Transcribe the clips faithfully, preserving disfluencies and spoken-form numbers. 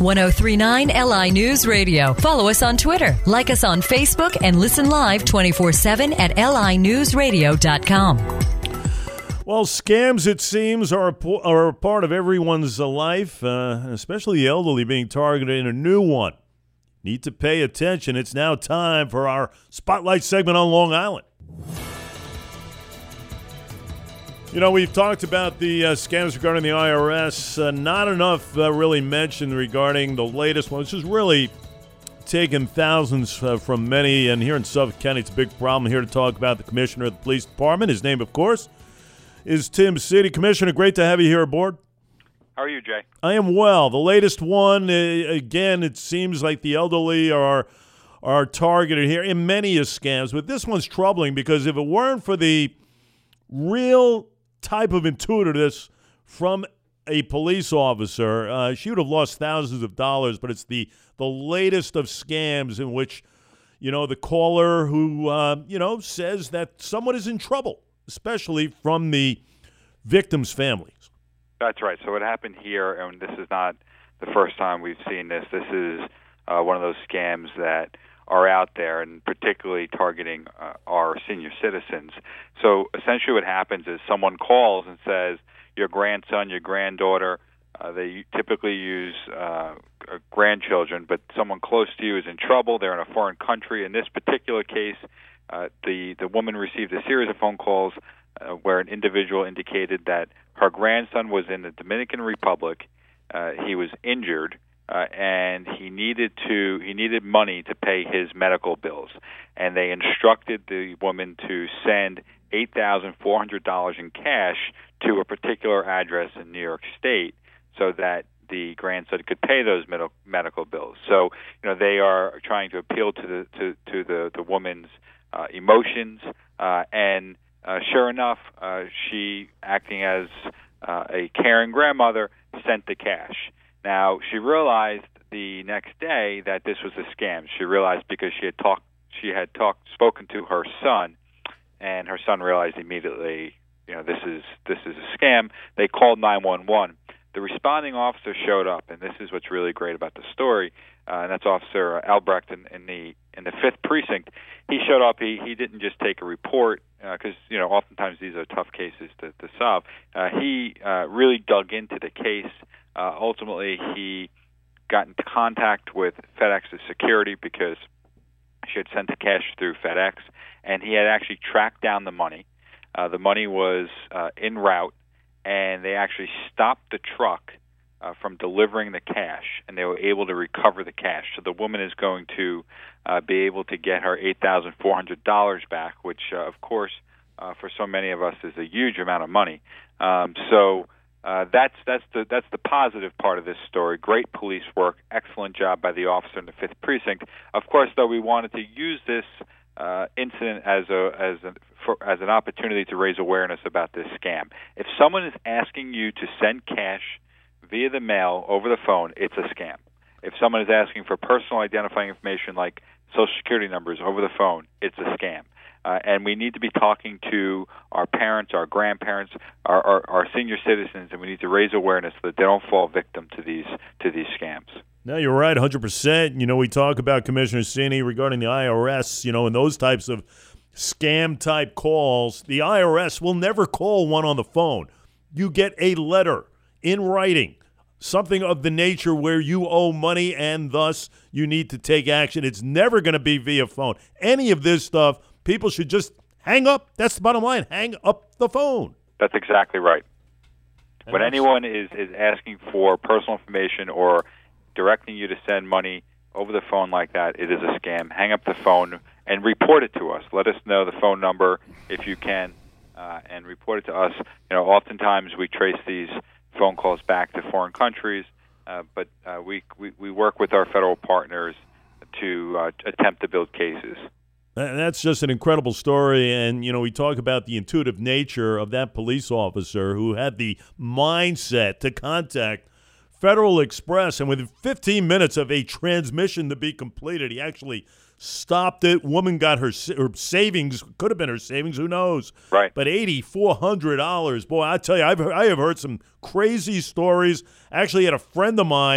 ten thirty-nine L I News Radio. Follow us on Twitter, like us on Facebook, and listen live twenty-four seven at L I news radio dot com. Well, scams, it seems, are a, are a part of everyone's life, uh, especially the elderly being targeted in a new one. Need to pay attention. It's now time for our Spotlight segment on Long Island. You know, we've talked about the uh, scams regarding the I R S. Uh, not enough uh, really mentioned regarding the latest one, which has really taken thousands uh, from many. And here in Suffolk County, it's a big problem. Here to talk about the commissioner of the police department. His name, of course, is Tim City. Commissioner, great to have you here aboard. How are you, Jay? I am well. The latest one, uh, again, it seems like the elderly are are targeted here in many of scams. But this one's troubling because if it weren't for the real type of intuitiveness from a police officer, uh, she would have lost thousands of dollars. But it's the, the latest of scams in which, you know, the caller who, uh, you know, says that someone is in trouble, especially from the victim's families. That's right. So what happened here, and this is not the first time we've seen this, this is uh, one of those scams that are out there, and particularly targeting uh, our senior citizens. So essentially what happens is someone calls and says, your grandson, your granddaughter, uh, they typically use uh, grandchildren, but someone close to you is in trouble. They're in a foreign country. In this particular case, uh, the, the woman received a series of phone calls Uh, where an individual indicated that her grandson was in the Dominican Republic. Uh, he was injured, uh, and he needed to he needed money to pay his medical bills. And they instructed the woman to send eight thousand four hundred dollars in cash to a particular address in New York State, so that the grandson could pay those med- medical bills. So, you know, they are trying to appeal to the to, to the the woman's uh, emotions uh, and. Uh, sure enough, uh, she, acting as uh, a caring grandmother, sent the cash. Now, she realized the next day that this was a scam. She realized because she had talked, she had talked, spoken to her son, and her son realized immediately, you know, this is this is a scam. They called nine one one. The responding officer showed up, and this is what's really great about the story. Uh, and that's Officer Albrecht in, in the in the fifth precinct. He showed up. He he didn't just take a report because uh, you know oftentimes these are tough cases to, to solve. Uh, he uh, really dug into the case. Uh, ultimately, he got into contact with FedEx's security because she had sent the cash through FedEx, and he had actually tracked down the money. Uh, the money was uh, en route, and they actually stopped the truck Uh, from delivering the cash, and they were able to recover the cash. So the woman is going to uh, be able to get her eight thousand four hundred dollars back, which, uh, of course, uh, for so many of us is a huge amount of money. Um, so uh, that's that's the that's the positive part of this story. Great police work, excellent job by the officer in the fifth precinct. Of course, though, we wanted to use this uh, incident as a as a, for, as an opportunity to raise awareness about this scam. If someone is asking you to send cash via the mail over the phone, it's a scam. If someone is asking for personal identifying information like Social Security numbers over the phone, it's a scam. Uh, and we need to be talking to our parents, our grandparents, our, our, our senior citizens, and we need to raise awareness so that they don't fall victim to these to these scams. No, you're right, one hundred percent. You know, we talk about Commissioner Cini regarding the I R S, you know, and those types of scam-type calls. The I R S will never call one on the phone. You get a letter in writing, something of the nature where you owe money and thus you need to take action. It's never going to be via phone. Any of this stuff, people should just hang up. That's the bottom line. Hang up the phone. That's exactly right. And when that's, anyone is, is asking for personal information or directing you to send money over the phone like that, it is a scam. Hang up the phone and report it to us. Let us know the phone number if you can, uh, and report it to us. You know, oftentimes we trace these phone calls back to foreign countries, uh, but uh, we, we we work with our federal partners to uh, attempt to build cases. And that's just an incredible story. And, you know, we talk about the intuitive nature of that police officer who had the mindset to contact Federal Express. And within fifteen minutes of a transmission to be completed, he actually stopped it. Woman got her, her savings, could have been her savings, who knows? Right. But eight thousand four hundred dollars. Boy, I tell you, I've heard, I have heard some crazy stories. I actually had a friend of mine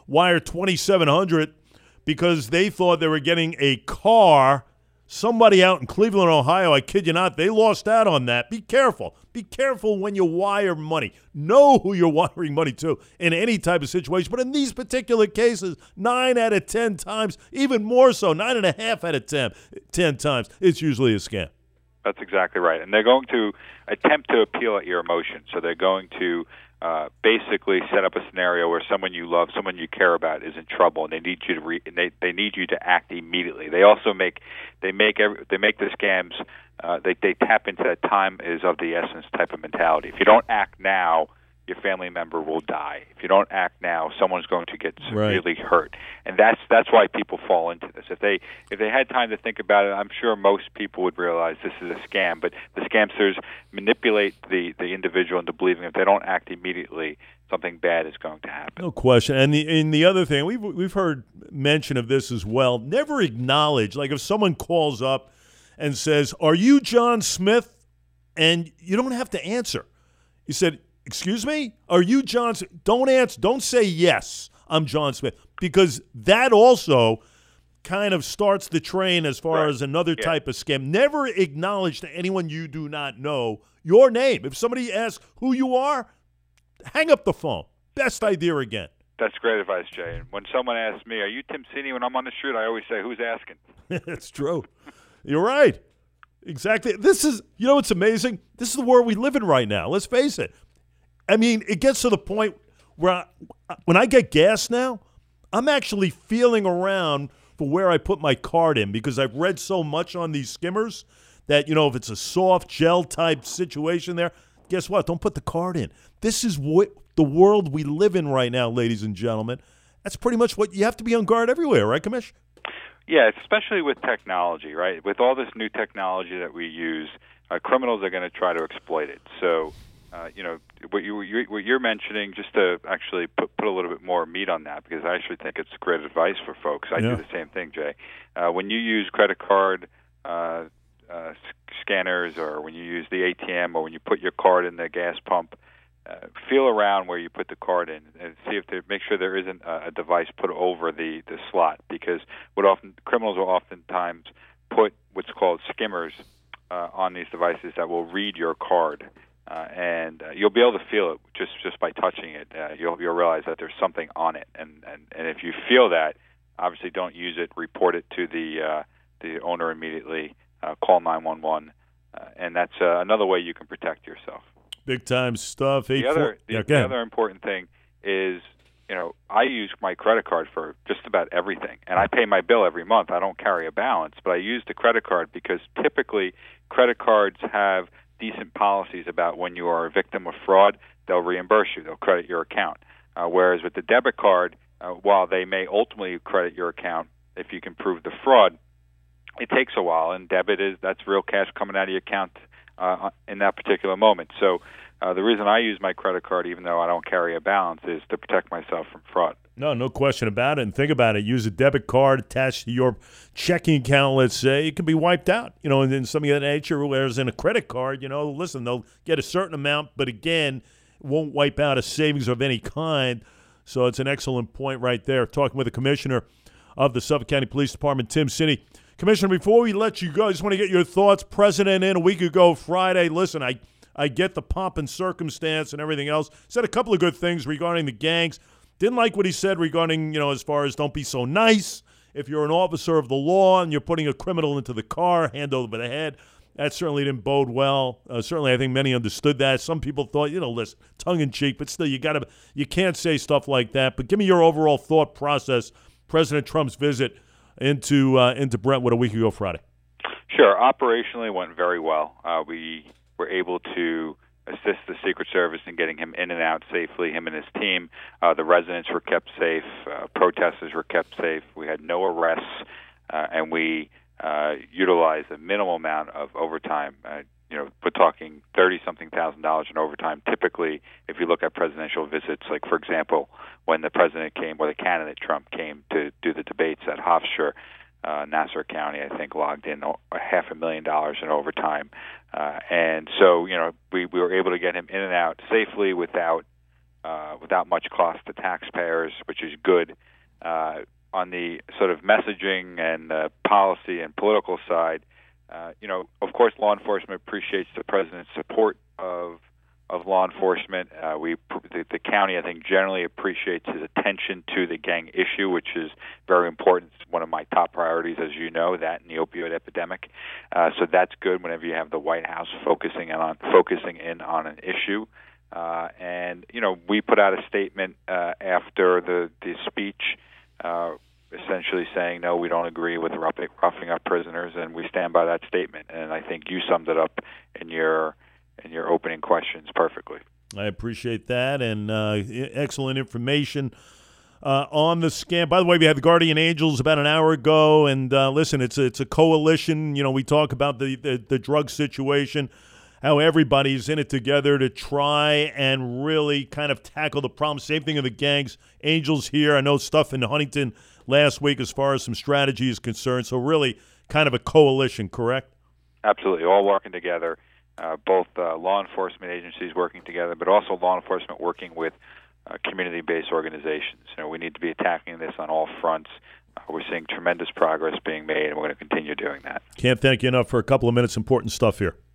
wire twenty-seven hundred because they thought they were getting a car. Somebody out in Cleveland, Ohio, I kid you not, they lost out on that. Be careful. Be careful when you wire money. Know who you're wiring money to in any type of situation. But in these particular cases, nine out of ten times, even more so, nine and a half out of ten, ten times, it's usually a scam. That's exactly right. And they're going to attempt to appeal at your emotions. So they're going to uh, basically set up a scenario where someone you love, someone you care about, is in trouble, and they need you to re- they they need you to act immediately. They also make they make every, they make the scams. Uh, they they tap into that time is of the essence type of mentality. If you don't act now, your family member will die. If you don't act now, someone's going to get severely right. hurt, and that's that's why people fall into this. If they if they had time to think about it, I'm sure most people would realize this is a scam. But the scamsters manipulate the, the individual into believing if they don't act immediately, something bad is going to happen. No question. And the and the other thing, we've we've heard mention of this as well. Never acknowledge, like if someone calls up and says, "Are you John Smith?" and you don't have to answer. You said, "Excuse me? Are you John Smith?" Don't answer. Don't say yes, I'm John Smith, because that also kind of starts the train as far right. as another yeah. type of scam. Never acknowledge to anyone you do not know your name. If somebody asks who you are, hang up the phone. Best idea again. That's great advice, Jay. And when someone asks me, "Are you Tim Cini?" when I'm on the street, I always say, "Who's asking?" That's true. You're right. Exactly. This is, you know what's amazing? This is the world we live in right now. Let's face it. I mean, it gets to the point where I, when I get gas now, I'm actually feeling around for where I put my card in because I've read so much on these skimmers that, you know, if it's a soft gel type situation there, guess what? Don't put the card in. This is what the world we live in right now, ladies and gentlemen. That's pretty much what you have to be on guard everywhere, right, Commish? Yeah, especially with technology, right? With all this new technology that we use, uh, criminals are going to try to exploit it. So, uh, you know, what, you, you, what you're mentioning, just to actually put, put a little bit more meat on that, because I actually think it's great advice for folks. I yeah. do the same thing, Jay. Uh, when you use credit card uh, uh, scanners, or when you use the A T M, or when you put your card in the gas pump, Uh, feel around where you put the card in and see if there, make sure there isn't a, a device put over the, the slot, because what often criminals will oftentimes put what's called skimmers uh, on these devices that will read your card, uh, and uh, you'll be able to feel it just, just by touching it. Uh, you'll you'll realize that there's something on it, and, and, and if you feel that, obviously don't use it. Report it to the uh, the owner immediately. Uh, call nine one one, uh, and that's uh, another way you can protect yourself. Big time stuff. The Eight, other, four, the, yeah, the other important thing is, you know, I use my credit card for just about everything, and I pay my bill every month. I don't carry a balance, but I use the credit card because typically credit cards have decent policies about when you are a victim of fraud, they'll reimburse you, they'll credit your account. Uh, whereas with the debit card, uh, while they may ultimately credit your account if you can prove the fraud, it takes a while, and debit is that's real cash coming out of your account Uh, in that particular moment. So uh, the reason I use my credit card, even though I don't carry a balance, is to protect myself from fraud. No, no question about it. And think about it. Use a debit card attached to your checking account, let's say. It can be wiped out, you know, and then something of that nature. Whereas in a credit card, you know, listen, they'll get a certain amount, but again, won't wipe out a savings of any kind. So it's an excellent point right there. Talking with the commissioner of the Suffolk County Police Department, Tim Cini. Commissioner, before we let you go, I just want to get your thoughts. President in a week ago Friday. Listen, I, I get the pomp and circumstance and everything else. Said a couple of good things regarding the gangs. Didn't like what he said regarding, you know, as far as don't be so nice. If you're an officer of the law and you're putting a criminal into the car, hand over the head, that certainly didn't bode well. Uh, certainly, I think many understood that. Some people thought, you know, listen, tongue in cheek, but still, you got to, you can't say stuff like that. But give me your overall thought process. President Trump's visit into uh, into Brentwood a week ago Friday. Sure. Operationally, it went very well. Uh, we were able to assist the Secret Service in getting him in and out safely, him and his team. Uh, the residents were kept safe. Uh, protesters were kept safe. We had no arrests, uh, and we uh, utilized a minimal amount of overtime. Uh, you know, we're talking thirty-something thousand dollars in overtime. Typically, if you look at presidential visits, like, for example, when the president came, or the candidate Trump came to do the debates at Hofstra, uh, Nassau County, I think, logged in a half a million dollars in overtime. Uh, and so, you know, we, we were able to get him in and out safely without uh, without much cost to taxpayers, which is good. Uh, on the sort of messaging and uh, policy and political side, uh, you know, of course, law enforcement appreciates the president's support of of law enforcement. Uh, we, the, the county, I think, generally appreciates his attention to the gang issue, which is very important. It's one of my top priorities, as you know, that and the opioid epidemic. Uh, so that's good whenever you have the White House focusing on focusing in on an issue. Uh, and you know, we put out a statement uh, after the the speech, uh, essentially saying no, we don't agree with roughing, roughing up prisoners, and we stand by that statement. And I think you summed it up in your in your opening questions perfectly. I appreciate that, and uh, excellent information uh, on the scam. By the way, we had the Guardian Angels about an hour ago, and uh, listen, it's a, it's a coalition. You know, we talk about the, the, the drug situation, how everybody's in it together to try and really kind of tackle the problem. Same thing in the gangs. Angels here. I know stuff in Huntington last week as far as some strategy is concerned. So really kind of a coalition, correct? Absolutely, all working together. Uh, both uh, law enforcement agencies working together, but also law enforcement working with uh, community-based organizations. You know, we need to be attacking this on all fronts. Uh, we're seeing tremendous progress being made, and we're going to continue doing that. Can't thank you enough for a couple of minutes. Important stuff here.